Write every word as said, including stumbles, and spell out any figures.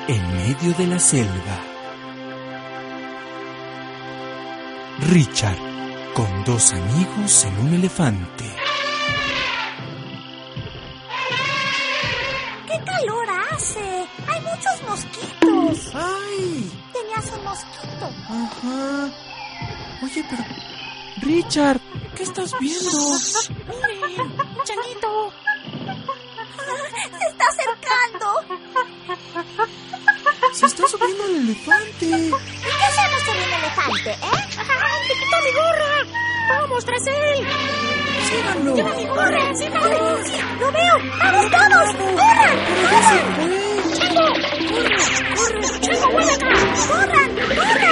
en medio de la selva. Richard, con dos amigos en un elefante. ¡Qué calor hace! ¡Hay muchos mosquitos! ¡Ay! Tenías un mosquito. Ajá. Oye, pero... Richard, ¿qué estás viendo? ¡Miren! ¡Un changuito! ¡Se está acercando! Se está subiendo el elefante. ¿Y qué hacemos con un elefante, eh? ¡Ay, te quitó mi gorra! ¡Vamos tras él! ¡Síganlo! ¡Lleva mi gorra! ¡Síganlo! ¡Sí! ¡Lo veo! ¡Vamos todos! ¡Corran! ¡Pero ya se fue! ¡Chango! ¡Corre! ¡Corre! ¡Chango, vuelve acá! ¡Corran! ¡Corran!